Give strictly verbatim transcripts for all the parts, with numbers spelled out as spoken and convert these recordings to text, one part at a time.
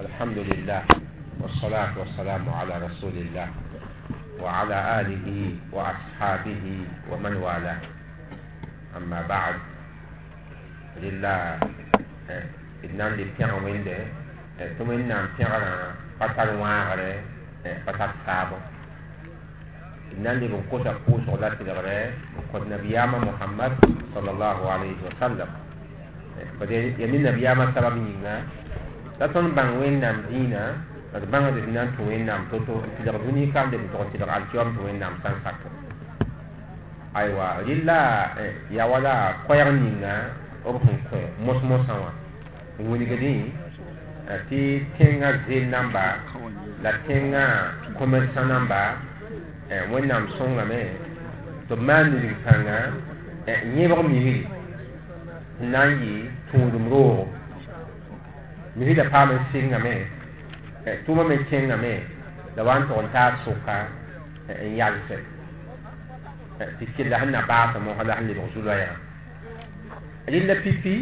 الحمد لله والصلاة والسلام على رسول الله وعلى آله وأصحابه ومن والاه. أما بعد لله إننا لبيان وينده ثم إننا بيان قتل وعره قتل سابه إننا لبنقوش أقوش ولا تدغره وقد نبيام محمد صلى الله عليه وسلم بدي يمين نبيام سببينا تاتون بان وين نام دينا بان دي نان تو وين نام توتو تدغ دوني كام دي تو تدغ الكيوم تو وين نام سان ساكو ايوا لله يا ولا كويرنينا اوبن كو موس موسوا وني غدي تي تينغا زين نمبر لا تينغا كوميرسان نمبر وين نام سونغا مي تو مان دي كانغا نيبو ميري نانجي تودم رو mi hida pamen singa me e tuma me kenga me da wan ton ta suka e yalse e tikilla hanna baata mo hala hanni rasulullah ya alilla pipi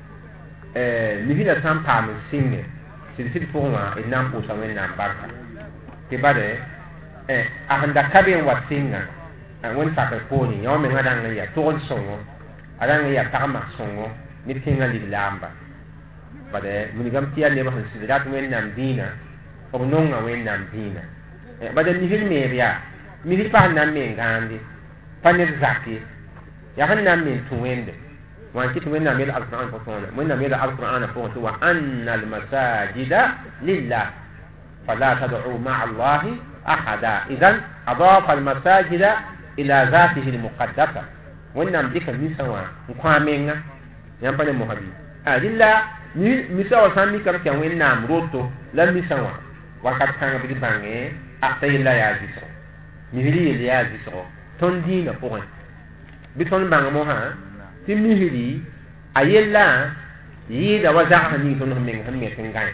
e mi hida sam pamen singa sin sit foma e nam po samen nam barka ke bade e ahanda kaben wa singa won sa ka ko ni yo me ngadanga ya ton songo adanga ya tama songo ni tinga lilamba bade munigam tiya ne ba hasidat wen nam dina o nonga wen nam dina e bade mi hil me ya mi hil pa nam me ngandi panet zaki ya han nam me tuwende wan kit wen nam el alquran ko tona wen nam el alquran ko to wa anna al masajida lillah fala tad'u ma'a allahi ahada idan adafa al masajida ila zatihi al muqaddasa wen nam dikal mi sawa kwa menga yam pa ne mohabi adilla ni misa wa sami kam kyan wen nam roto la misa wa wakat kanga bi bange atay la ya jiso mi hili ya jiso ton dina point bi ton banga mo ha ti mi hili ayella yi da waza hani ton men han me tengai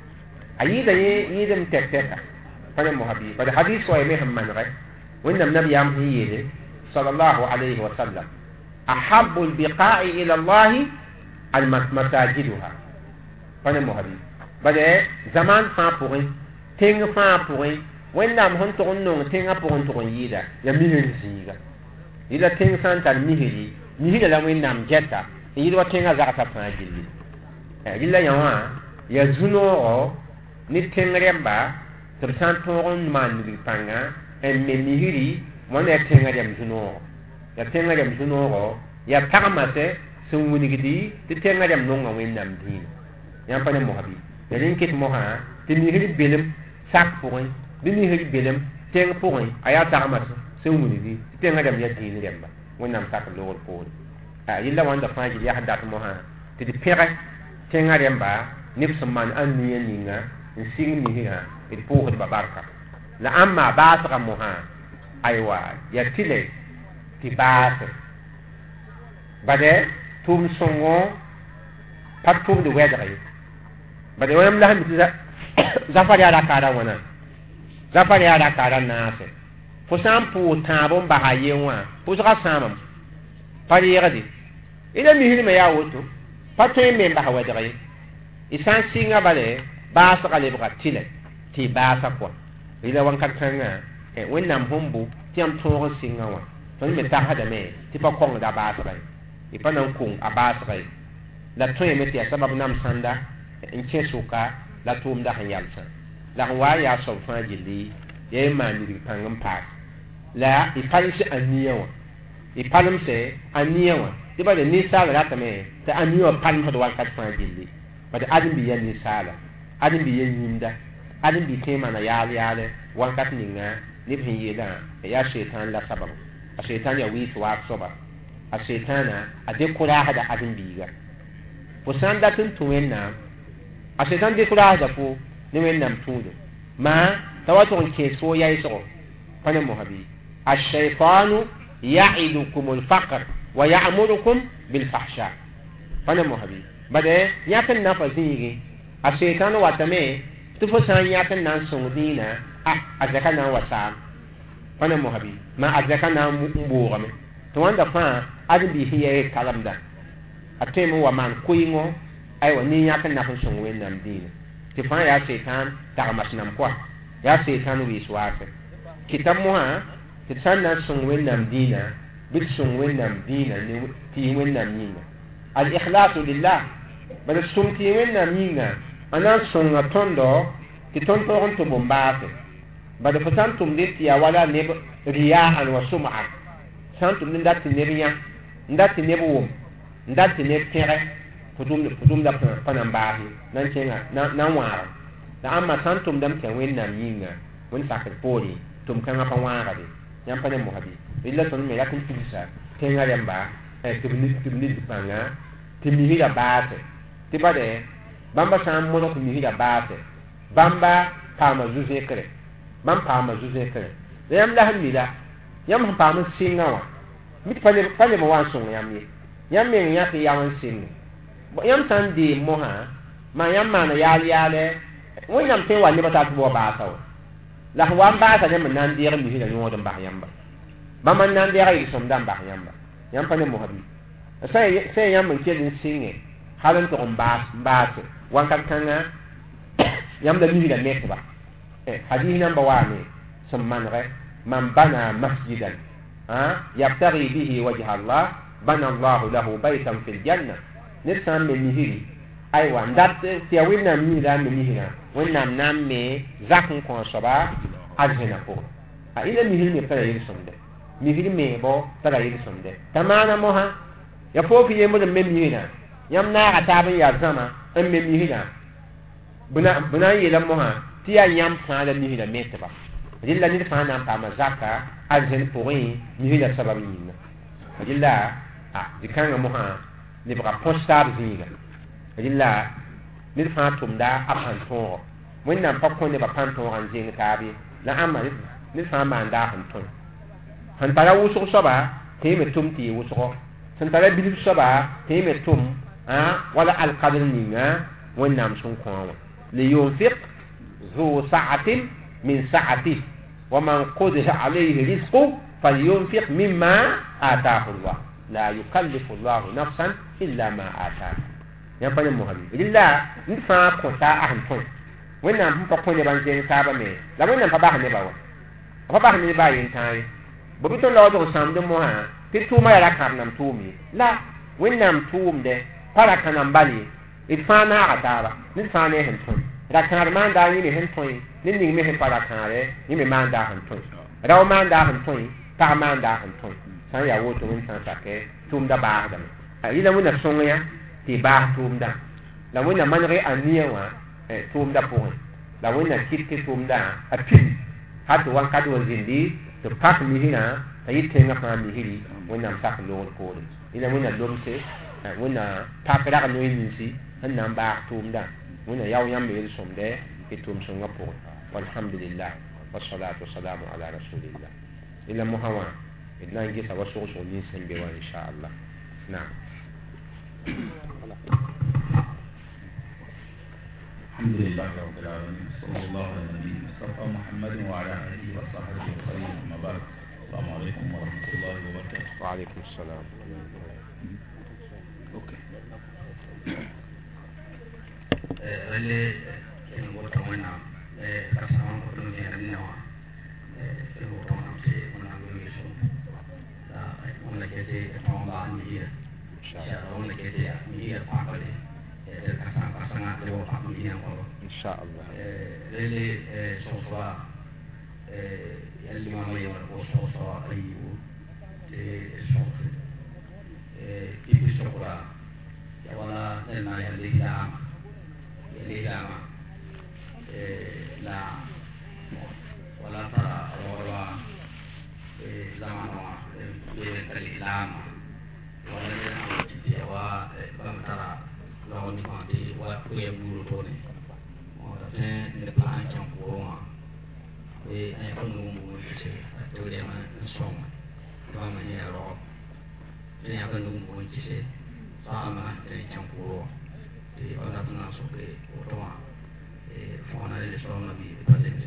ayi da yi yi dem tek tek fa mo habi ba hadith wa me hamman rai wen nam nabi am hiyele sallallahu alayhi wa sallam ahabbu al biqa'i ila allah al masajiduha pane mo habi bade zaman fa pourri teng fa pourri wendam hon to non tenga pourri to yida ya mihiri ziga ida teng san tan mihiri mihiri la wendam jetta yida wa tenga za ta fa jilli eh illa yawa ya zuno o ni tengremba to san to on man ni panga en me mihiri wona tenga dem zuno ya tenga dem zuno ya tagamate sun wuni gidi ti tenga dem non wendam din yam pa ne mo habi yelin kit mo ha ti mi hiri belem sak poin bi mi hiri belem teng poin aya ta ma se wuni di tenga dem ya ti ni dem ba wonnam sak lor po a yilla wanda fa ji ya hadat mo ha ti di pere tenga dem ba nip man an ni ni nga sing ni ha ti po ko ba barka la amma ba ta mo ha aywa ya tile ti ba bade tum songo pat tum de wedare bade wam la hamti zafari ala kara wana zafari ala kara naase fo sam pu tabon ba hayewa fo zaka samam pari yadi ila mi hilma ya woto pato me ba hawa dare isan singa bale ba sa kale ba tile ti ba sa ko ila wan kat tanga e wonnam hombu tiam to singa wa to me ta hada me ti pa kong da ba sa bai ipanan kung abas bai la toye me ti sababu nam sanda in ce suka la tum da hanyalsa la wa ya so fa jili ye mani di pangam pa la ifansi aniyawa ipanam se aniyawa ti ba de ni sala la tame ta aniyawa pan hodo wal kat fa jili ba de adin bi yan ni sala adin bi yan yinda adin bi tema na yale yale wal kat ninga ni bin yeda ya shaytan la sababu a shaytan ya wi wa soba a shaytana a de kura hada adin biga fo sanda tun tuwenna a shaytan de kura hada fo ni wennam tudo ma tawato ke so yayi so pane mo habi ash-shaytanu ya'idukum al-faqr wa ya'murukum bil fahsha pane mo habi bade yakan na fazigi a shaytanu watame tu fo san yakan nan sungdina a azaka na wasa pane mo habi ma azaka na mbugame to wanda fa adbi hiye kalamda atemu wa man kuingo ay wa ni yakan na fun sungwen nam dina tɩ fãa yaa setan tagmasnam koa yaa setan wiiswaase kɩta mosã tɩ d sã n na n sõng wẽnnaam dĩinã bɩ d sõng wẽnnaam dĩinã tɩ yɩ wẽnnaam yĩnga al-ikhlasu lillah bala d sõng tɩ yɩ wẽnnaam yĩnga a na n sõnga tõndo tɩ tõnd tog n tɩ bõn-baase bala fo sã n tʋmde tɩ yaa wala neb riyaan wa sʋm'a sã n tʋmd n dat tɩ neb yã n dat tɩ neb wʋm n dat tɩ neb tẽgɛ fo tʋmda pa na n baase na n kẽnga na n wãagem la ãmba sã n tʋmdame tɩ ya wẽnnaam yĩnga wẽnd sakd poore tʋm-kãngã pa wãagde yãmb pa ne mosã bɩ rɩla tõnd me rat n pidsa tẽngã rẽmba tɩ b nid pãnga tɩ misra baase tɩ bade bãmba sã n modg tɩ misra baase bãmba paama zu-zẽkre bãmb paama zu-zẽkre la yãmb la sẽn mila yãmb sẽn paam n sɩngã wã mi tɩ pa leb n wa n sõng yãmb ye yãmb meng yã tɩ yam n sɩnge yãmb sã n deem mosã maa yãmb maana yaal yaale wẽnnaam tõe n wa nebã tar tɩ bao baasa wa la f wa n baasa ne me na n deeg misrã yõod n bas yãmba bãmba n na n deega yel-sõmda n bas yãmba yãmb pa ne mosã bɩ sã yãmb n kell n sɩnge hal n tog n baase wãnkat kãngã yãmb la misrã nekba hadis namba waame sẽn manegɛ man bana masjidan yabtagi bihi wajha allah bana allahu lahu baytan fi ljanna ned sã n me misri aywa n dat tɩ ya wẽnnaam misrã n me misrã wẽnnaam na n me zak n kõ soaba arzẽna pʋgẽ a ila misr me pa ra yel-sõmde misr meebo pa ra yel-sõmde t'a maana mosã ya foofi yembd n me misrã yãmb naaga taab n yaa zãma n me misrã bɩ na n yeela mosã tɩ yaa yãmb fãa la misrã metba rɩla ned fãa na n paama zaka arzẽn pʋgẽ misrã sabab yĩnga rɩla zĩ-kãngã mosã lebga põs taab zĩiga rɩla ned fãa tʋmda a pãn-tõogɔ wẽnnaam pa kõ nebã pãn-tõogã n zeng taab ye la ãmba ned fãa maan daa sẽn tõe sẽn tara wʋsg soaba tɩ y me tʋm tɩ yɩ wʋsgɔ sẽn tara bilf soaba tɩ y me tʋm wala alkadr ninga wẽnnaam sẽn kõ wã liyunfiq ذو سعة من سعته ومن قدر عليه رزقه فلينفق مما آتاه الله لا يكلف الله نفسا إلا ما آتاه يا بني مهدي إلا نفع كوتا أهم توي وين نام بقول يبان زين سابا مي لا وين نام فباه نباوا فباه نباوا ينتاي ببيتو لو دو سام دو موها تتوما يلا كار نام تومي لا وين نام توم ده para kanam bali idfana atara nidfane hen ton rakar manda yimi hen ton ninni me hen para kanare yimi manda hen ton raw manda hen ton ta manda hen ton san ya woto mun san sake tumda ba adam ila wona songa ti ba tumda la wona manre aniya wa tumda po la wona kitte tumda apin hatu wan kadu zindi to pak mi hina tayi tenga fa mi hiri wona sak lo ko ila wona lomse wona pakra no yinsi nan ba tumda wona yaw yam be somde e tum songa po walhamdulillah wassalatu wassalamu ala rasulillah ila muhawa idna ngi sa wasu so ni sembe wa inshallah na alhamdulillah rabbil alamin sallallahu alaihi wasallam muhammad wa ala alihi wa sahbihi wa sallam amma ba'd assalamu alaikum wa rahmatullahi wa barakatuh wa alaikum assalam okay eh ele en wota wana eh kasama ko to ni ani nawa eh ko to na se ona ngi so da ona kete on ba ni ya insha ona kete ni ya pa ko le eh kasama kasama ko pa ni ya ko insha Allah eh ele eh so fa eh yalli ma mai ko so so ayu eh so eh ibi so ra ya wala na ya le da Lama eh la wala para wala eh lama eh kali lama wala ya wa bantara lawan ni mati wa kuya buru to ne ora ne ne plan chang ko ma eh ai ko nu mu ce to le ma song ba ma ne ro ne ya ko nu mu ce sa ma ne chang ko e ona tuna so ke otoa e fona le so na bi presente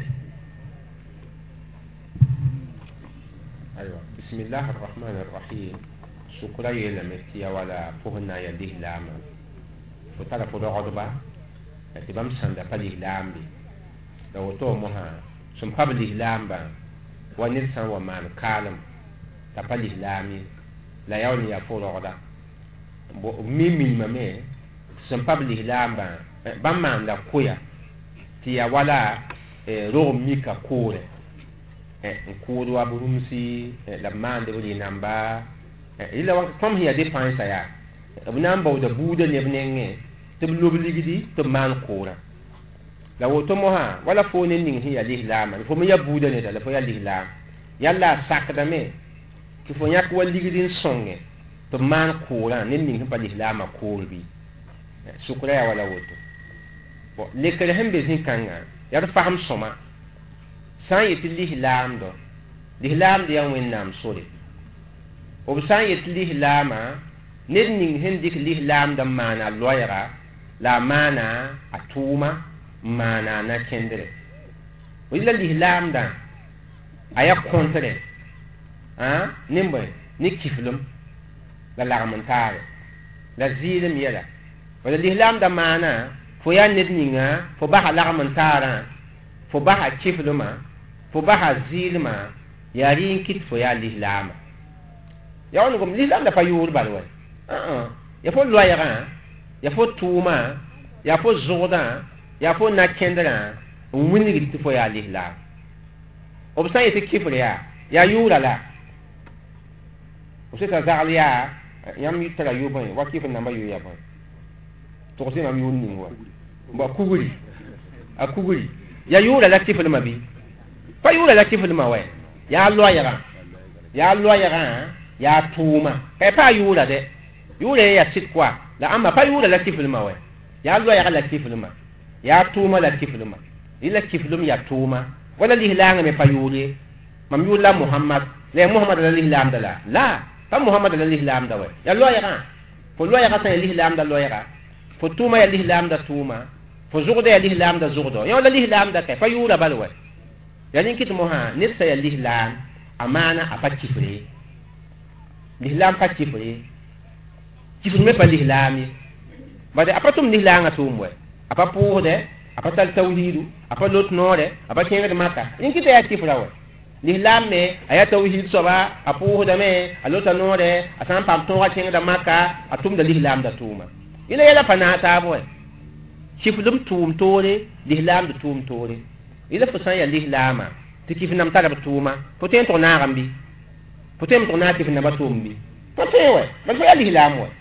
ايوه بسم الله الرحمن الرحيم شكرا يلا متي ولا فهنا يديه لاما فتلا فدو غدبا ti bam sanda pa lihlambi da woto mo ha sum pa lihlamba wa nit san wa man kalam ta pa lihlami la yawni ya fo roda bo mi mi mame sum pa lihlamba bam man da koya ti ya wala ro mi ka kore e ko do aburumsi la man de wali namba ila wa kom hiya dépense ya abunam baw da buuda ne bnenge te lob ligidi te man kora la woto mo ha wala fo ne ning hiya lihlama fo me ya buuda ne da la fo ya lihlam yalla sakda me ki fo nyak wal ligidi songe te man kora ne ning pa lihlama korbi sukra ya wala woto bo lekere hembe zin kanga ya da faham soma san yiti lihlam do lihlam de ya wennam sore o san yiti lihlama ned ning hen dik lihlam da mana loyra la mana atuma mana na kendere wila lihlam da aya kontre ha nimbe ni kiflum la larmantare la zilim yela wala lihlam da mana fo ya ned ninga fo ba larmantara fo ba kifluma fo ba zilma yari kit fo ya lihlam ya on gum lihlam da fa yur balwa uh ya fo loyra ya fo tuma ya fo zoda ya fo na kendra wuni git fo ya lihla obsa yete kifre ya ya yura la obsa zalia yam yitara yuban wa kifre namba yu ya ban to ko sinam yuni wa ba kuguri a kuguri ya yura la kifre mabi fa yura la kifre ma wa ya loyra ya loyra ya tuma kai pa yura de yure ya sit kwa la amma fa yure la kifluma we ya lo ya la kifluma ya tuma la kifluma ila kiflum ya tuma wala lihlanga me fa yure mam yula muhammad le muhammad la lihlam dala la fa muhammad la lihlam da we ya lo ya ga fo lo ya ga sa lihlam da lo ya ga fo tuma ya lihlam da tuma fo zugda ya lihlam da zugdo ya la lihlam da kai fa yure balwe ya nin kit mo ha nissa ya lihlam amana apa kifre lihlam pa kifre kifme pa lihlami bade apatum lihlanga tumwe apa puhde apa tal tawhidu apa lot nore apa kenga de maka inkita ya kifra we lihlam me aya tawhid soba apuhde me alota nore asan pam to wa kenga de maka atum da lihlam da tuma ila yala pana ta boy kiflum tum tore lihlam da tum tore ila fusan ya lihlama tikifnam ta da tuma poten to na rambi poten to na tifna ba tumbi potewe ba ya lihlam we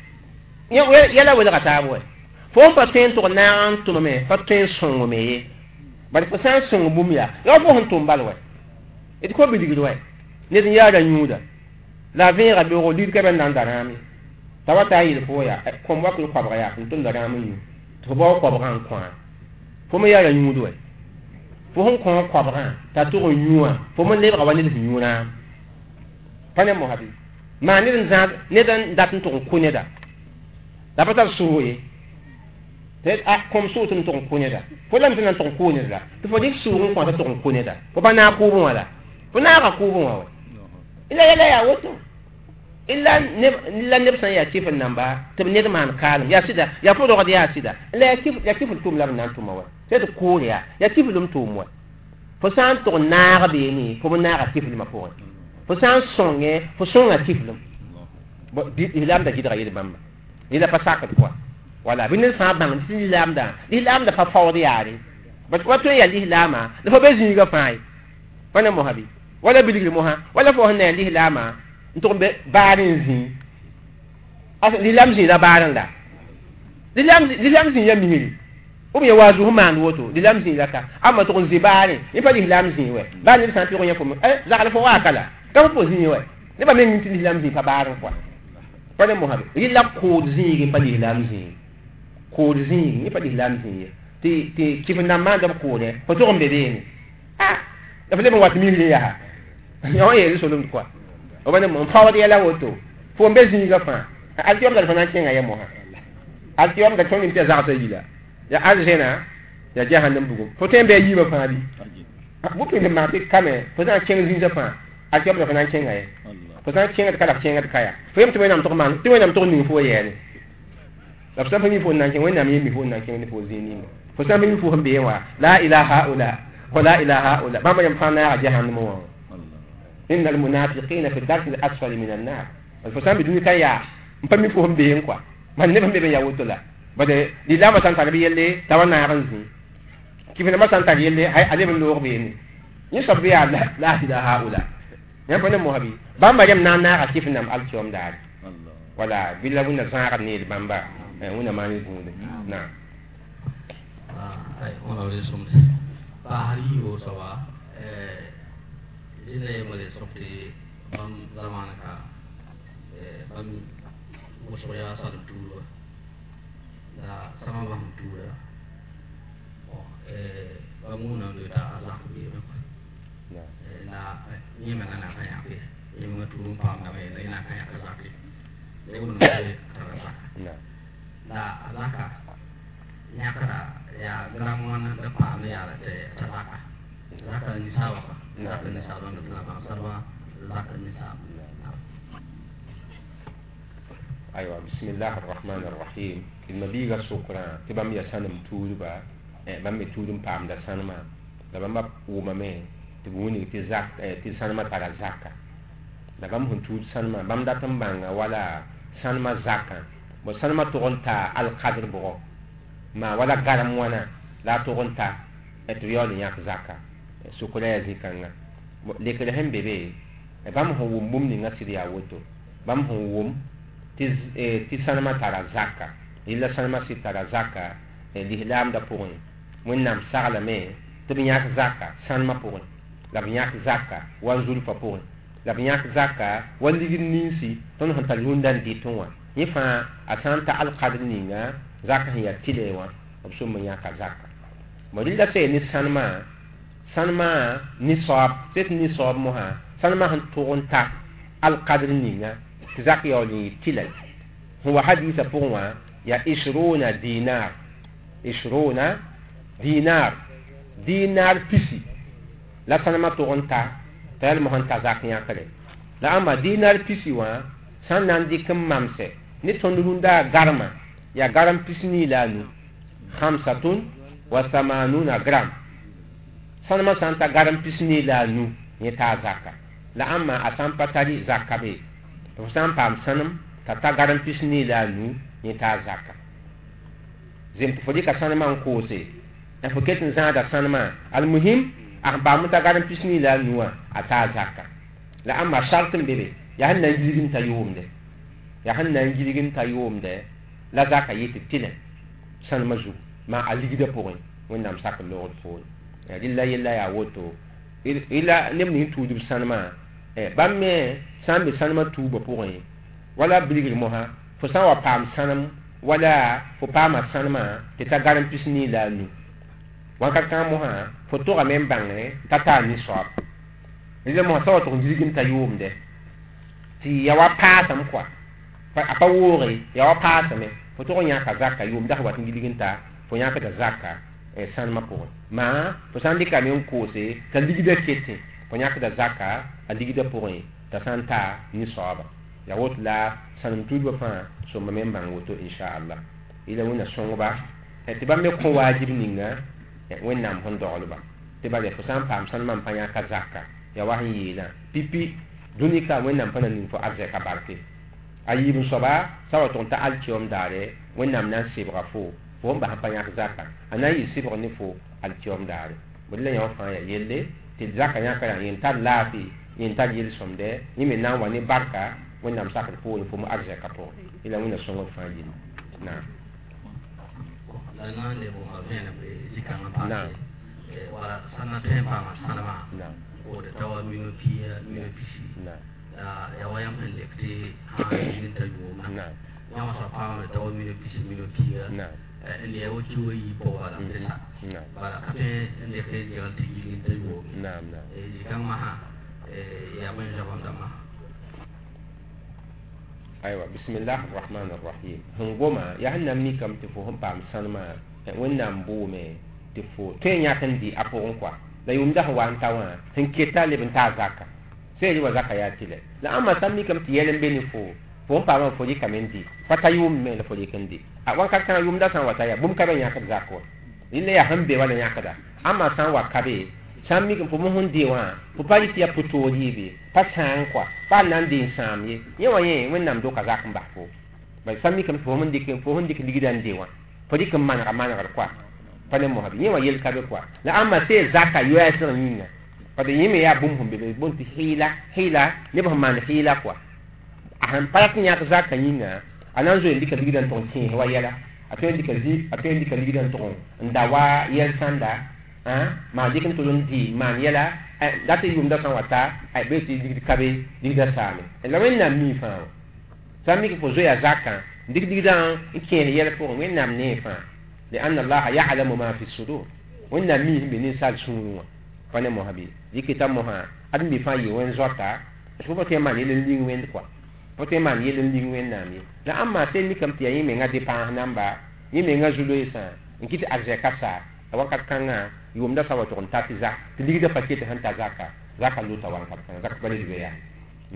yala wala katabo fo pa ten to na an to me pa ten songo me bari ko san songo bumya yo fo hon to mbalwe e ko bi digiro e ne din ya da nyuda la vera be ro dir ka ben dan darami tawata yi fo ya ko mwa ko kwa ya to darami ni to bo ko ba kwa fo me ya da nyudo e fo hon ko kwa ba ta to nyuwa fo mo le ba wani ni nyuna pane mo habi ma ni dan zan ne dan dat to ko ne da da patal suye te a kom su tun ton kuneda fo lam tin ton kuneda to fo dik su ko ta ton kuneda fo bana ku bon wala fo na ka ku bon wala ila ila ya woto illa ne illa ne san ya kifin namba to ne man kalam ya sida ya fo do ya sida ila ya kif ya kifin tum lam nan tuma wa te to kuriya ya kifin lum tum wa fo san to na ga be ni fo na ga kifin ma fo fo san songe fo songa kifin bo di ilam da gidra yede bamba ila pasaka kwa wala bin sa bang ti lamda li lamda fa fawdi yari but wato ya li lama da fa bezini ga fai wana mo habi wala bidigri mo ha wala fo honna li lama nto be barin zi asa li lamzi da baran da li lamzi li lamzi ya mihiri o be wazu man woto li lamzi la ka amma to zi barin ni pa li lamzi we ba ni san ti ko yefo eh zakala fo wakala ka fo zi we ni ba men ti li lamzi fa baran kwa wana mo habi ila ko zi pa li lamzi ko zi ni pa li lamzi ti ti kifna man da ko ne ko to ngombe deni ah da fele mo wat mi le ya yo ye so lum kwa o bane mo fawdi ala woto fo mbezi ga fa altiom da fana kenga ya mo ha altiom da tonin te za ta yila ya aljena ya jahannam bugo fo tembe yi ba fa bi bu ke ma te kame fo za kenga zinja fa altiom da fana kenga ya fo za kenga ka da kenga kaya fo yam to nam to man to nam to ni fo ye ne la fa fa mi fo nan kenga na mi mi fo nan kenga ni fo zini fo sam min fu hambe wa la ilaha illa wa la ilaha illa ba ma yam fa na jahannam wa innal munafiqina fi darki al asfali min an nar fo sam bi duni kaya mpa min fu hambe kwa man ne hambe ya woto la bade di lama san tarbi yelle tawana ranzi kifina ma san tarbi yelle hay ale ben lo be ni ni sabbi ya la ilaha illa ya bane mo habi bamba yam na na kifina al chom dar wala billa wuna zara ni bamba wuna mani bunde na ai ona le som ba hari o sawa eh ile mo le sopti bam zamana ka eh bam mo so ya sa tu da sama bam tu da oh eh bam una le da la ku bi na na ni ma na ka ya pe ni mo tu pa na me na ka ya ka sa ki le un le na na alaka nyakara ya gramon da pa ne ya te alaka alaka ni sawa na ni sawa na na sarwa alaka ni sawa aywa bismillahir rahmanir rahim ilma biga shukra tibam ya sanam tuuba e bam me tuudum pam da sanama da bam wuma me tibuni ti zak ti sanama tara zakka da bam hun tuud sanama bam da tambanga wala sanama zakka bo sanama togonta al qadr bo ma wala garam wana la togonta et yoli yak zakka sukula ya zikanga lekele hembe be e bam ho wum bum ni ngasiri ya woto bam ho wum ti ti sanama tara zakka illa sanama si tara zakka e lihlam da pour mun nam sagla me to biyak zakka sanama pour la biyak zakka wanzul fa pour la biyak zakka wandigin ninsi ton han talundan ditonwa yifa asanta al qadr ninga zakka hiya tilewa obsum yaka zakka modilla se ni sanama sanama ni sab set ni sab moha sanama han toronta al qadr ninga zakka yoli tilal huwa haditha pour ya ishruna dinar ishruna dinar dinar pisi la sanama toronta tel mohan zakka yakale la ama dinar pisi wa san nan dikem mamse ni tondunda garma ya garam pisni lanu khamsatun wa thamanuna gram sanama santa garam pisni lanu ni ta zakka la amma asan patali zakka be to san pam sanam ta ta garam pisni lanu ni ta zakka zem fodi ka sanama ko se en foketin zada sanama al muhim arba muta garam pisni lanu ata zakka la amma shartin bebe ya hanna jirgin ta yomde ya hanna jirgin ta yomde la zaka yiti tile san mazu ma aligida pour wonnam sak lo pour ya dilla yilla ya woto ila nemni tudu sanma e bamme sambe sanma tuba pour wala biligil moha fo sa wa pam sanam wala fo pama sanma te ta garan pisni la nu wanka kan moha fo to ga men bangne tata ni swap ile mo sa to jirgin ta yomde ti ya wa pasam kwa apa wori ya wa pasame fo to nya ka zakka yum da wat ngilinta fo nya ka da zakka e sanma pour ma fo sandi ka men ko se ta ligida kete fo nya ka da zakka a ligida pour ta santa ni sawaba ya wot la sanum tuba fa so ma men bang woto insha Allah ila wona songoba e tiba me ko wajib ninga e wonnam hon doluba tiba le fo sam pam sanma panya ka zakka ya wahi yila pipi dunika wonnam pana nin fo azeka barke ayibun soba sawa ton ta altium dare wonnam nan sibra fo fo ba pa yak zakka anayi sibra ni fo altium dare bodle ya fa ya yelle ti zakka ya kala yin ta lafi yin ta yel somde ni me nan wani barka wonnam sakal fo fo mu arzaka po ila wona songo fa yin na la nan de mo avena be zikama pa na e wala sana tempa ma sana ma na o de tawa mi no pia mi no pisi na ya wayam hande kti ha yin ta yo na ya ma sa pa ma taw mi no pisi mi no pia na ende ya wuci yi bo wala na ba ape ende ke ya ti yin ta yo na na e kan ma ha e ya ban jabam da ma aywa bismillahir rahmanir rahim hungoma ya hanna mi kam te fo hon pam sanma wonnam bo me te fo to nya kan di apon kwa da yum da wan tawa hin keta le bin ta zakka sai wa zakka ya tile la amma sammi kam ti yelen beni fo fo pa ma fo di kamendi fata yum me le fo di kandi a wan ka kan yum da san wata ya bum ka ben ya ka zakko illa ya hambe wala yakada amma san wa kabe san mi ko mo hon de wa ko pa yi ya puto libe pa san kwa pa nan din sam ye ye wa ye wen nam do ka zak mba ko ba san mi kam fo mon dik fo hon dik ligidan de wa fo dik man ka man ka kwa pa ne mo habi ye wa yel kabe kwa la amma se zaka yo ya san yinga pa de yime ya bum hum be bon ti hila hila ne ba man hila kwa ahan pa tin ya ka zaka yinga anan zo indika ligidan ton tin wa yala apen dika zi apen dika ligidan ton ndawa yel sanda ah ma dikin to di man yala date yum da san wata ay be ti dig kabe dig da same la wen nam mi fa sami ko zo ya zakka dig dig dan ke yala ko wen nam ne fa li anna allah ya'lamu ma fi sudur wen nam mi be ni sal sunu fa ne mo habi dikita mo ha adin bi fa yi wen zota ko ko te man yele ling wen kwa ko te man yele ling wen nam yi la amma te mi kam ti yi me ngade pa namba yi me ngazulo isa nkiti arje kasa wakat kanga yum da sawa to tati za ti ligida pakete hanta zaka zaka luta wan kat kanga zaka bali be ya na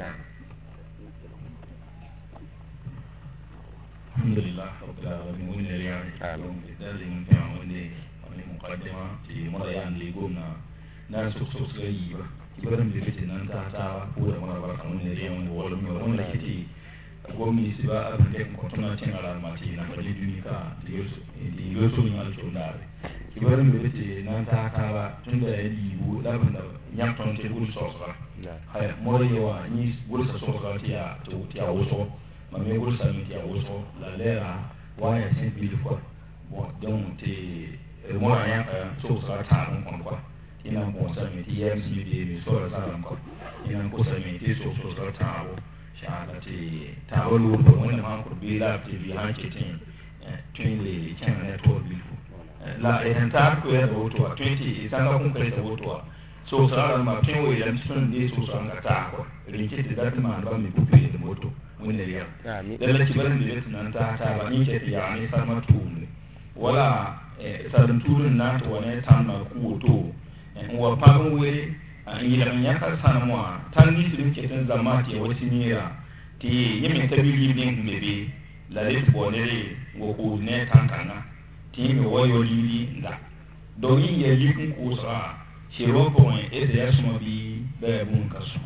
alhamdulillah rabbil alamin wa inna ilayhi raji'un dalin ta wani wani muqaddima ti mara yan li gomna na su su su yi ba kibaran bi fitin nan ta ta ko da mara barka wani ne yan wala mi wala kiti gomi si ba abin da ko tuna tin ala mati na bali dunika di yoso di yoso ni al tondare kibaran bi fitin nan ta ta ba tunda ya yi bu labin da yan ton te bul sosra hay mori yawa ni bul sa sosra ti ya to ti ya woso ma me bul sa mi ti ya woso la lera wa ya sin bi ko bon donc te mo ya sosra ta non kon quoi ina bon sa mi ti ya mi bi mi sosra ta ko ina ko sa mi ti sosra ta wo shahada ti ta wolu ko wanda ma ko bi la ti bi han ke tin twin le chan na to bi fu la e ta ko ya bo to twenty sanga kun kai ta bo to so sa ma tin wo ya sun di so sa ga ta ko rin ke ti da ma ba mi bu pe da moto wanda ya da la ci baran di nan ta ta ba ni ke ti ya ni sa ma tu wala sa dun turun na to ne ta ma ku to wa pa mu we yi da ya ka sana mu tan ni su ke tan zama ke wasi nira ti yemi tabili bin bebe la le bonere go ko ne tan kana ti mi woyo lili nda do yin ye likun ko sa shiro ko e da ya suma bi be mun kasu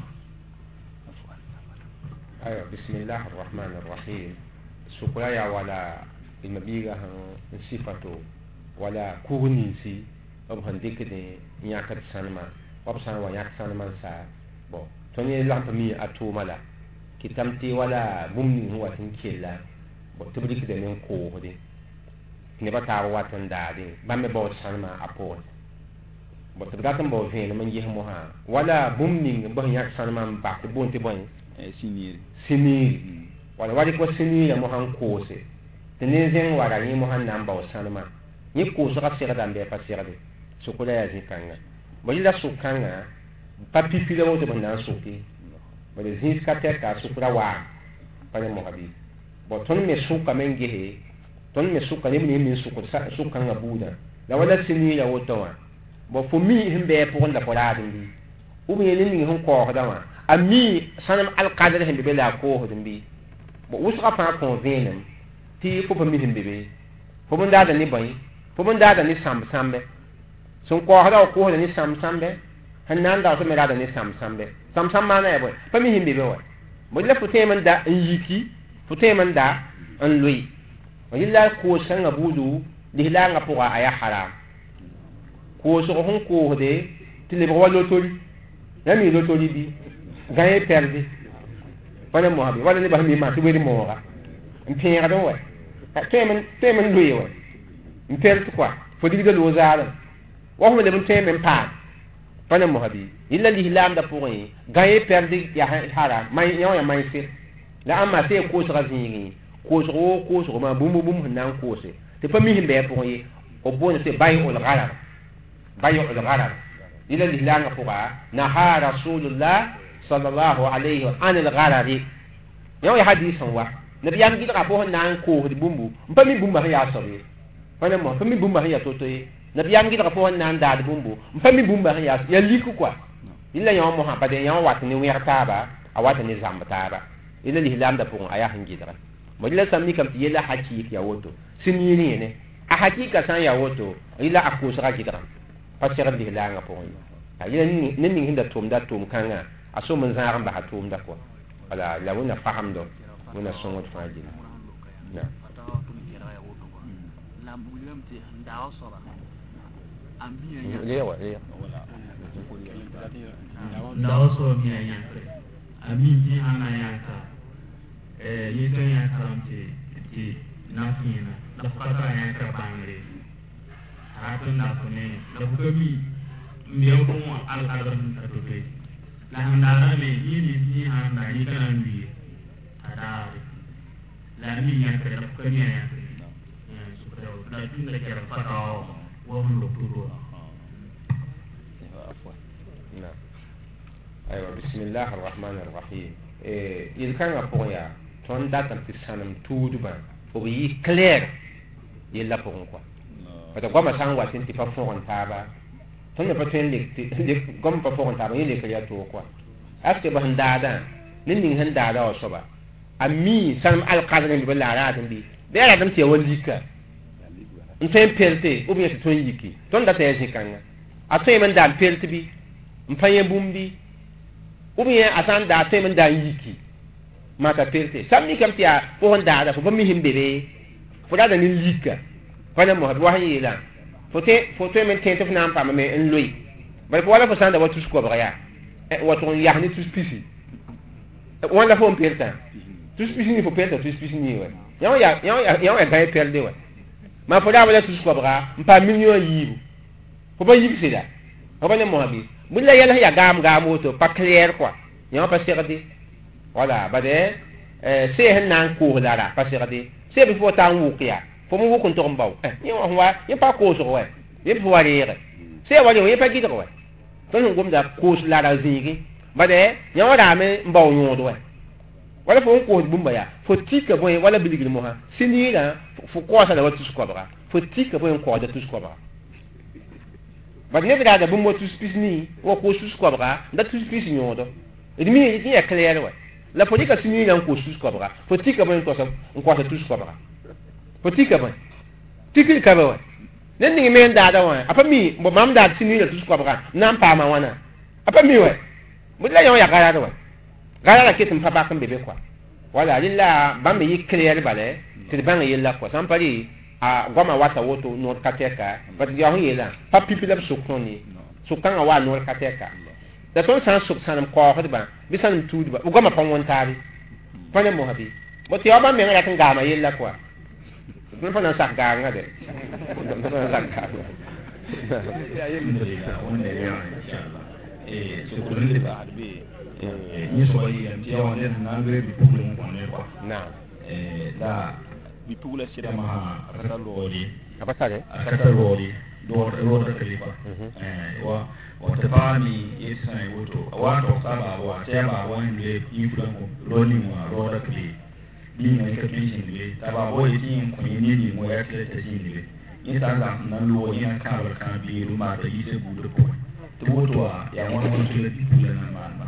ayo bismillahir rahmanir rahim shukra ya wala ilmabiga han sifato wala kuhuni si abu handikne nyaka sanma wabsan wa yak sanman sa bo to ni lampa mi atu mala kitamti wala bumni huwa tin kella bo tibri kide men ko hode ne bata watan dade bamme bo sanma apo bo tibgatan bo vin man yi mo ha wala bumni bo yak sanman ba to bonti bon siniri siniri wala wadi ko siniri mo han ko se tene zen wala ni mo han namba o sanma ni ko so ka sira dambe pa sira de so ko da ya zikanga bo yila sukanga papi fila wote bana suki bo de zins ka teka sukura wa pane mo habi bo ton me suka menge he ton me suka ne me me suka sukanga buda la wala sini ya woto wa bo fu mi himbe po nda ko la din u mi ne ni hon ko da wa ami sanam al qadar himbe be la ko ho din bi bo uska fa ko venem ti fu pa mi himbe be fu mun da da ni bai fu mun da da ni sam sambe sun ko hada ko da ni sam sambe hanan da so me da ni sam sambe sam sam ma na boy fa mi himbe be wa mo la fute man da yiki fute man da an lui mo illa ko sanga budu di la nga pour aya haram ko so hon ko de ti le bro lotori ya mi lotori bi gagne perdi wala mo habi wala ni ba mi ma ti weri mo ga mpira do wa temen temen lui wa mpel quoi faut dire lo zala wa hum le temen pa wala mo habi illa li lam da pour yi gagne perdi ya haram mai yo ya mai fi la amma te ko so razini ko so ko so ma bum bum nan ko se te pa mi himbe pour yi o bon se bayi ol gharar bayi ol gharar illa li lam pour na ha rasulullah sallallahu alayhi wa anil gharari yo ya hadith wa nabi yam gidra bo nan ko di bumbu pa mi bumba ya sabe wala mo pa mi bumba ya toto yi nabi yam gidra bo nan da di bumbu pa mi bumba ya ya liku quoi illa yo mo ha pa de yo wat ni wer taba awata ni zamba taba illa li lam da pour aya hangidra mo illa samni kam ti yela haki ya woto sinini ne a hakika san ya woto ila akusra gidan fasira di la nga pon ya ni ni hinda tum da tum kanga aso mun zaran ba tum da ko wala la wona faham do wona songo faji na la bulam ti ndaw so ba ambiya ya wa ya ndaw so mi ya ami ji ana ya ka eh yi kan ya karamte ti na fina da fata ya ka bangare atun na kune da bukabi mbiyan kuma al'adarin ta tobe la handara me yini ni handa ni kana mbi ada la mi ya ka da bukabi ya ya su ka da tun da ke fata wa mun lokuro na aywa bismillahir rahmanir rahim eh il kan ga ya ton datan tisanam tuduba o bi clair yella pon quoi parce que comme ça on va sentir pas fort en taba ton ne pas tenir les comme pas fort en taba il est créé tout quoi est-ce que ban dada nin nin han dada o soba ami sam al qadr bi la ra tan bi be ra dam te wandika on fait pelte ou bien ton yiki ton da te kanga a to men da pelte bi on faye bumbi ou bien asan da te men da yiki maka pelte samni kam tia ko hon dada fo bami himbere fo da ni yika fana mo wa yela fote fote men tente fana pa me en loy bari wala fo sanda watu ko baya watu ya ni tu spisi wala fo perta tu spisi ni fo perta tu spisi ni we yaw ya yaw ya yaw ya gay perde we ma fo da wala tu ko bra mpa million yibu fo ba yibu sida ko bane mo habi bulla yala ya gam gam moto pa clair quoi yaw pa serdi wala bade eh se hen nan ko lara pa serdi se bi fo tan wuqiya fo mo wukun to mbaw eh ni wa wa ye pa ko so we ye fo wa re se wa ye pa gidro we ton ngum da ko so la da zigi bade nya wa da me mbaw nyodo we wala fo ko bumba ya fo tika boy wala biligil mo ha sini la fo ko sa da watu ko bra fo tika boy ko da tu ko bra bade ne da da bumbo tu spisni wo ko su ko bra da tu spisi nyodo edimi ni ya clair we la police sini la ko su ko bra fo tika boy ko sa ko sa tu ko bra potika ba tikil ka ba nen ni men da da wa apa mi bo mam da sini ya tusko ba nan pa ma wana apa mi we mulla yo ya gara da wa gara la kitin papa kan bebe kwa wala lilla bambe yi clear bale ti banga yella kwa sampali a goma wata woto no kateka but ya ho yela pa pipila sukoni sukanga wa no kateka da ton san suk sanam ko ha ba bisan tudu ba goma pa won tari pa ne mo habi bo ti aba me ngara kan gama yella kwa non fa na sak ga nga de non fa na sak ga ya yemi de ga wonde ya inshallah eh so ko ni ba be eh ni so yi am ti wonde na ngre bi pour mo ne quoi na eh da bi pour la sira ma rataloli abasare rataloli do do da kalifa eh wa wa tafani isai woto wa to saba wa tema wonde yi fulango roni mo ro da kali ni mai ka tin ne ta ba boye tin ku ni ni mo ya kle ta tin ne ni ta ga nan lo ni ka ba ka bi ru ma ta yi se bu ko to woto ya won won su le ti ku na ma ma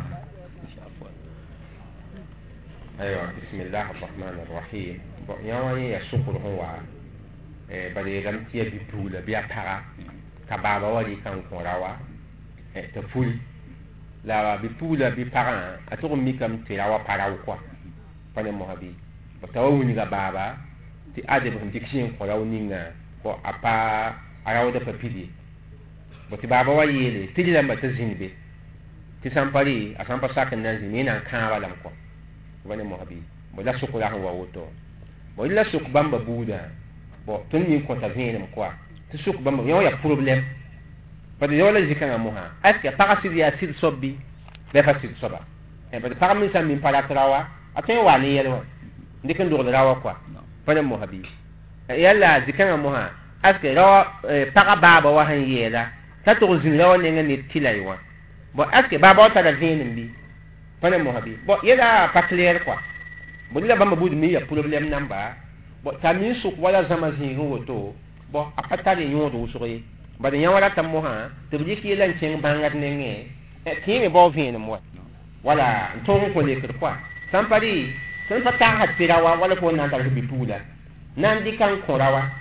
aywa bismillahir rahmanir rahim bo yawani ya shukru huwa eh bari gam ti bi pula bi atara ka baba wali kan ko rawa eh to ful la bi pula bi para aturu mi kam ti rawa para ko pane mo habi tawu ni ga baba ti ade bo dikshin ko raw ninga ko apa araw da papili bo ti baba wa yele ti dila mba tzinbe ti sampali asampa sakan nan zini nan kan wala ko bane mo habi bo la sukula ho woto bo la suk bamba buda bo ton ni ko ta vene ko ti suk bamba yo ya problem pa de yo la zikanga mo ha aske parasidi ya sil sobbi be fasil soba e ba de paramin sam min para trawa aten wa ni yelo ndikan do rawa kwa fane mo habi yalla zikanga mo ha aske rawa para baba wa han yela ta to zin rawa ne ngani tilaiwa bo aske baba ta da vinin bi fane mo habi bo yela pa clear kwa bo dila bamba budi mi ya problem namba bo tamin su wala zama zin woto bo apata de nyodo usuri ba de nyawala tam mo ha to bi ki lan chen bangat ne nge e timi bo vinin mo wala ton ko le kwa sampari sun fata hatira wa wala ko nan da bi pula nan di kan korawa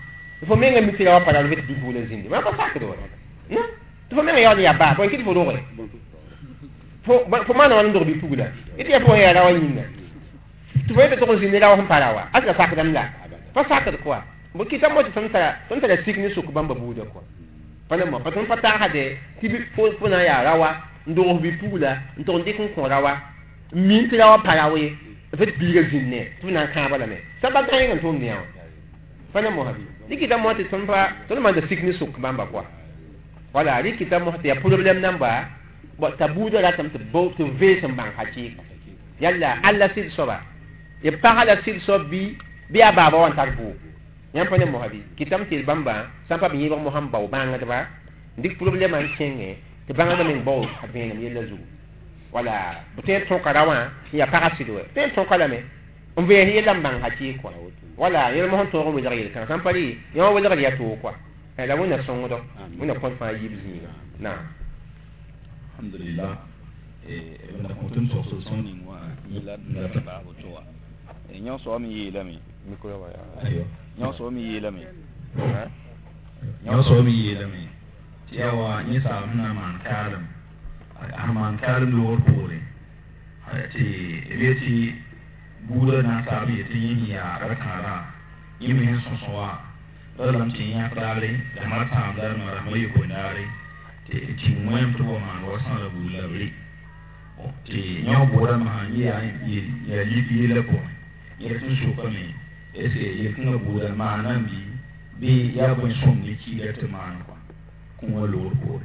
fo menga mi tira wa para vet di bula zindi ma pa sak do na to fo menga ya ya ba ko kiti fo do fo fo mana wan ndo bi pugula iti ya fo ya rawa yinga to fo ete to zindi rawa hum parawa aka sak dam la pa sak do quoi bo kita mo tan ta tan ta sikni su ko bamba buda quoi pana mo patun pata hade tibi fo fo na ya rawa ndo bi pugula ndo ndikun ko rawa min tira wa parawe vet biga zinne to na ka bala me sabata yin to ne yawo pana mo habi likita mo te tonpa ton man da sikni su ko bamba quoi wala likita mo te ya problem namba bo tabuda ratam te bo te ve sam ban hachi yalla alla sid soba e pahala sid sobi bi ababa wan tarbu yam pane mo habi kitam til bamba sampa bi yibo mo hamba o banga ba dik problem an chenge te banga da min bo habena mi lazu wala bote to karawa ya parasido te to kala me on ve hi lam bang hachi ko wala yel mo to ko wala yel kan sampa ri yo wala ya to ko e la wona songo do wona kon fa yibzi na alhamdulillah e wona ko tun so so soni wa ila na ba ho to wa e nyo so mi yela mi mi ko wa ayo nyo so mi yela mi ha nyo so mi yela mi yawa ni sa na man kalam arman kalam lo pore ati reti bura na sabi ti yin ya rakara yimi hin so so wa dalam tin ya dare da mata da mara mai ko dare ti ti moyen to man wa san la bula bri ti nyo bura ma ni ya ya libi le ko ya tun so ko mi ese ya tun bura ma nan bi bi ya gon som ni ki da ta man ko kuma lo ko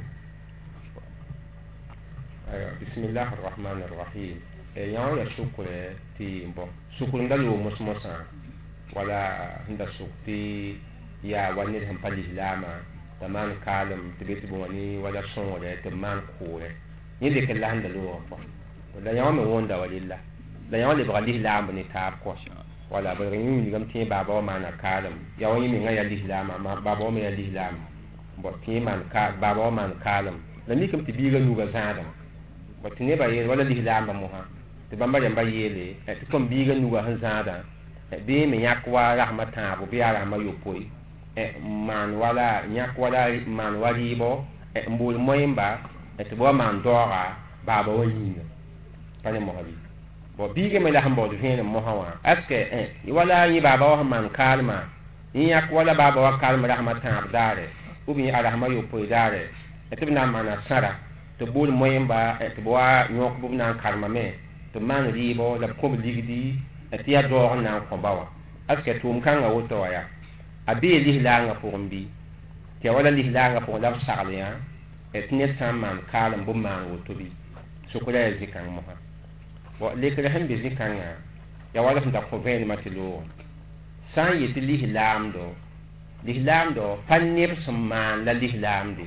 bismillahir rahmanir rahim e yawo ya shukure ti mbo shukuru ndalo musmosa wala hinda sukti ya wani han pali lama taman kalam tibeti boni wala sonore taman kore ni de kala handa lo ko da yawo me wonda walilla da yawo le bali lama ni ta ko wala ba rin ni gam tin baba ma na kalam yawo ni nga ya lama ma baba me ya lama bo tin man ka baba man kalam da ni kam tibiga nuga zadam bo tin ba yen wala lama mo ha te bamba jamba yele e kom biga nuga han zada e be me yakwa rahmata bo biya rahma yopoi e man wala nyakwala man walibo e mbul moyimba e to bo man dora baba wayinga pane mo habi bo bige me la hambo de hene mo hawa aske e wala yi baba wa man kalma yi yakwala baba wa kalma rahmatan abdare ubi rahma yopoi dare e to na mana sara to bul moyimba e to bo nyok bu na kalma me to man ribo la ko ligidi e tiya do na ko bawa aske tum kanga woto ya abi lihlanga pombi ke wala lihlanga po dam sagaliya et ne tamman kalam bu man woto bi sukula zikan mo ha wa lekre han bi zikanga ya wala fanta ko ven matilo san yiti lihlamdo lihlamdo panib samman la lihlamdi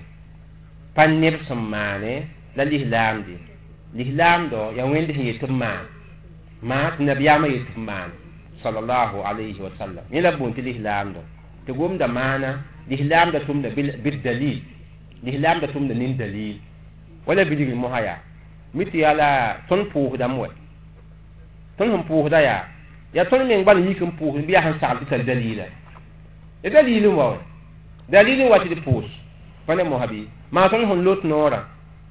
panib sammane la lihlamdi lihlamdo ya wende yitumma ma nabiyama yitumma sallallahu alayhi wa sallam yela bunti lihlamdo te gom da mana lihlam da tum da bil dalil lihlam da tum da nin dalil wala bidig mo haya miti yala ton pu da mo ton hum pu da ya ya ton men ban yikum pu biya han sa ta dalila e dalilu mo dalilu wati de pus bana mo habi ma ton hon lot nora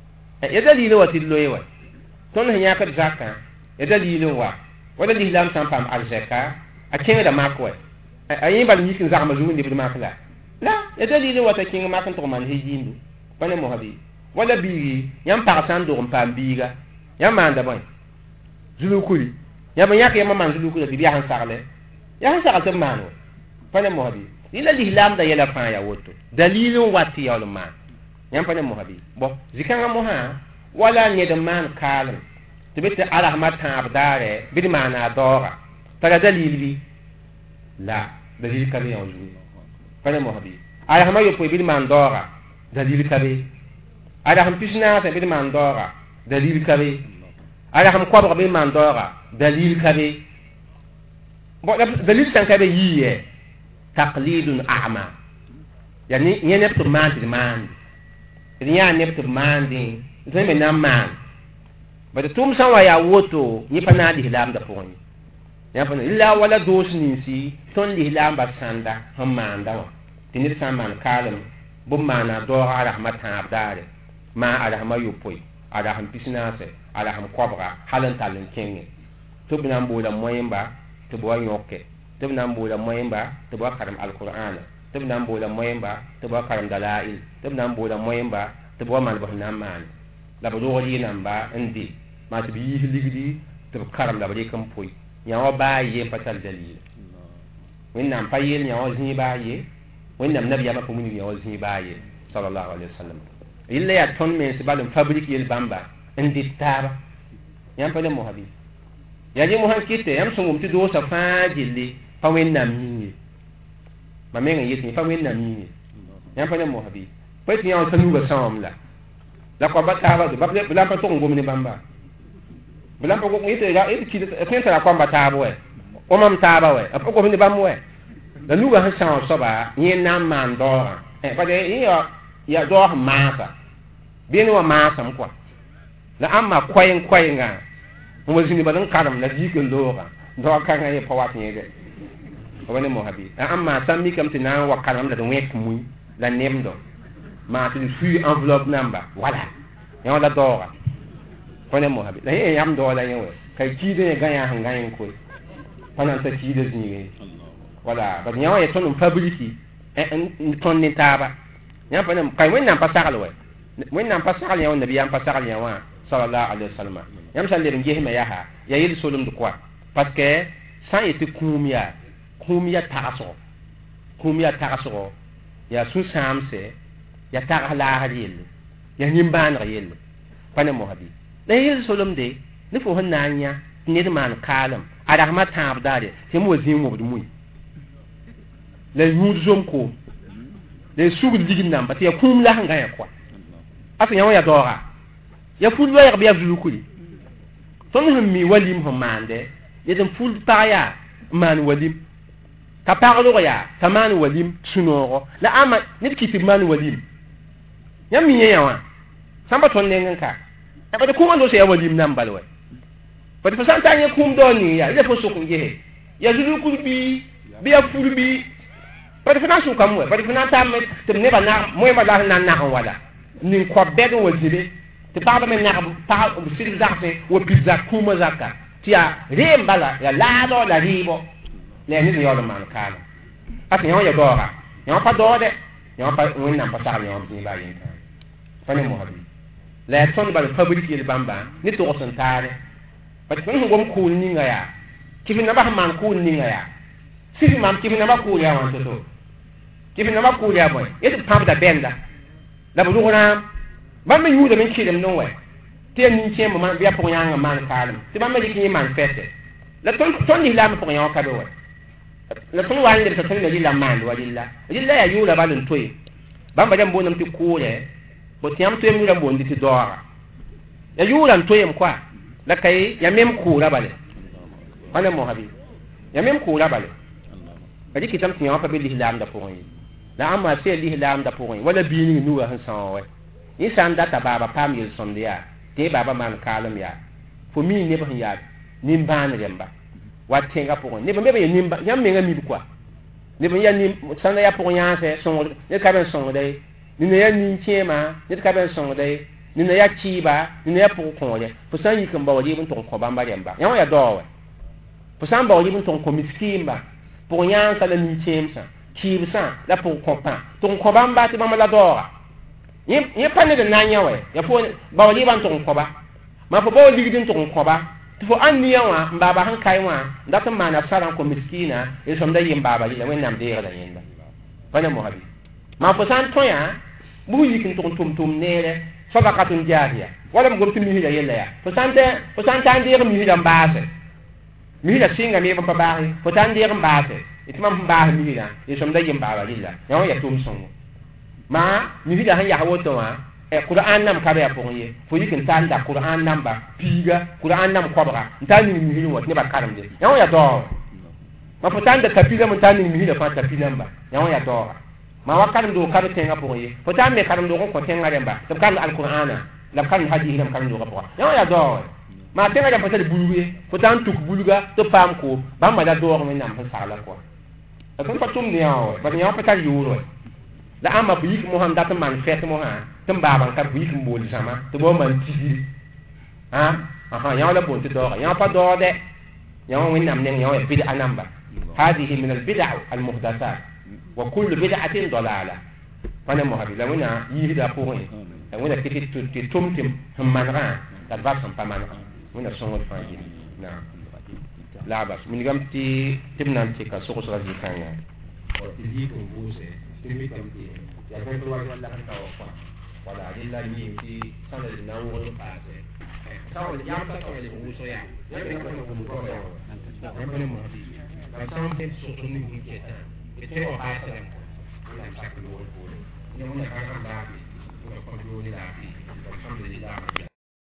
e dalilu wati loyewa ton hanya ka zakka e dalilu wa wala lihlam tam pam arzaka a kenga da makwa ayin bal yikin zama zuwa ne bidma kala la ya dalilin wata kin ma kan to man hijindu bane mo habi wala bi yam pa san do pam biga yam manda boy zulu kuli yam yak yam man zulu kuli bi han sarle ya han sarle mano bane mo habi ila lihlam da yala fa ya woto dalilin wati ya ulama yam bane mo habi bo zikanga mo ha wala ne da man kalam tibita arahmatan abdare bidma na dora para dalili la dalil kabe yonju pane mo habi ala hama yo bil mandora dalil kabe ala ham pisna ta bil mandora dalil kabe ala ham kwabra bil mandora dalil kabe bo dalil tan kabe yiye taqlidun a'ma yani yene to man to man riya ne to man din zeme na man ba tum san wa ya woto ni pana di hilam da poni ya pana illa wala dos ni si ton li lamba sanda hamanda wa tini saman kalem bum mana do rahmat habdare ma arahma yupoi araham pisnase araham kobra halan talin kenge to binan bola moyemba to bo nyokke to binan bola moyemba to bo karam alquran to binan bola moyemba to bo karam dalail to binan bola moyemba to bo mal bahna man la bo wali namba indi ma to bi ligidi to karam la bari kam poi nyawa ba ye patal dalil winnam payel nyawa zni ba ye winnam nabiya ma ko muni nyawa zni ba ye sallallahu alaihi wasallam illa ya ton men se balum fabrique yel bamba indi taba yam pa le mo habi ya je mo han kite yam sungum ti do sa fa jilli fa winnam ni ma men yiti fa winnam ni yam pa le mo habi pa ti yaw tanu ga sam la la ko ba taba do ba la pa to ngom ni bamba bla pa ko yite ga yiti ki sen ta ko ba taba we o mam taba we pa ko ni bamba we la nu ga han sam so ba yin nam man do e pa de ya ya do masa bien wa masam kwa la amma kwayin kwayin ga mo zini balan karam na jikin doga do kan ay pawat nyege woni mo habi amma sammi kam tina wa karam da wek muy la nemdo ma tu fu enveloppe number voilà ya la doga woni mo habi la yam do la yewe kay ki de ga ya han gayen ko panan ta ki de ni voilà ba nyawa e ton fabrici en ton ni taba nya pa nem kay wen nam pasakal we wen nam pasakal ya nabi yam pasakal ya wa sallallahu alaihi wasallam yam sal le ngi hema ya ha ya yel solum de quoi parce que sans était kumia kumia taso kumia taso ya su samse ya tagala hadil ya nyimban rayel pa nem mo habi la yel solum de ni fo hananya ni de man kalam ada ma tab dade te mo zin mo du muy la yud zom ko le sugu digin nam ba te kum la hanga ya kwa afa yawo ya dora ya fulu ya biya zulu kuli ton mi walim ho mande ye dem ful taya man walim ka parlo ya taman walim sunoro la ama nit ki man walim yam mi ya wa samba ton ne nganka e ba de kuma do se ya walim nam balwe ba de fasan tanye kum do ni ya le fo sokun je ya zulu kuli bi biya fulu bi pa defina su kamwe pa defina tam te ne ba na moy ba da na na wala ni ko bedo wajide te ba ba men na pa o sir zakte wo pizza kuma zakka tia rembala ya la do la ribo le ni yo do man kala ati yo ya dora yo pa do de yo pa won na pa ta yo ni ba yin pa ne mo habi le ton ba fabrique le bamba ni to son tare pa te ko ngom ko ni nga ya kifina ba man ko ni nga ya sisi mam kifina ba ko ya wan to kifina ba ko ya boy yeto pam da benda la bu ngona ba me yuda men kidem no we te ni chemba man biya po nyanga man kalam te ba me dikini man fete la ton ton ni la me po nyanga ka do we la ton wa ndir ton ni la man wa lilla lilla ya yula ba lun toy ba ba jam bonam ti kule bo tiam to mi la bondi ti dora ya yula toyem kwa la kay ya mem kula bale ana mo habi ya mem kula bale adi kitam ti nyanga pa bi lihlam da po yi la amma se lihlam da po yi wala bi ni nuwa han san we ni san data baba pam yel sondia te baba man kalam ya fo mi ne ba ya ni ban remba wa tenga po ni ba me ba ni ba nyam me ngami kwa ni ba ya ni san ya po nya se son ne ka ben son dai ni ne ya ni chema ni ka ben son dai ni ne ya chi ba ni ne ya po ko le fo san yi kan ba wa bun ton ko ba ba remba ya ya do we fo san ba wa bun ton ko miskimba po nya ka la ni chemsa chi bisa la po ko pa ton ko ba ba ti ba la dora ye panne de nanya we ya fo ba wali ban ton ko ba ma fo ba wali din ton ko ba to fo an niya wa baba han kai wa ndata mana saran ko miskina e som da yim baba yi wen nam de ga yinda bana mo habi ma fo san to ya bu yi kin ton tum tum nere sadaqatun jariya wala mo gomti mi hiya yella ya fo san te fo san tan de mi hiya mbase mi hiya singa mi ba ba fo tan de mbase itimam ba mi hiya e som da yim baba yi la ya ya tum songo ma mi vida han ya hawoto wa e qur'an nam ka ba po ye fo yikin tan da qur'an nam ba piga qur'an nam ko ba tan ni mi hiwo ne ba karam de ya ya do ma fo tan da kapila mun tan ni mi hiwo fa kapila ba ya ya do ma wa karam do ka te nga po ye fo tan me karam do ko te nga remba to kan alqur'ana la kan hadi nam karam do ko po ya ya do ma te nga da fa de buluye fo tan tuk buluga to pam ko ba ma da do ko nam fa sala ko ko fa tum ne ya ba ya fa ta yuro la ama buyik mo han dat man fet mo ha tum baban ka buyik mbol sama to bo man tigi ha aha ya la bon to do ya pa do de ya won nam ne ya bid'a namba هذه من البدع المحدثات وكل بدعة ضلالة فانا مهدي لو انا يهدا بوين لو انا كتي تتمتم هم منغا تباب هم منغا وانا سونغ فاجي نعم لا بس من قام تي تبنا تي كسوق سوازي كان تيجي كوبوسه تيجي كم تي يا كان تو ولا كان توفى ولا الا مي تي سنه ناو باسه ساو يام تا كو لي بوسو يا يا كان كو بوسو يا يا كان مهدي la santé surtout ni inquiétant et c'est au bas de la chaque jour pour nous on a quand même la vie on a contrôlé la vie on a contrôlé la vie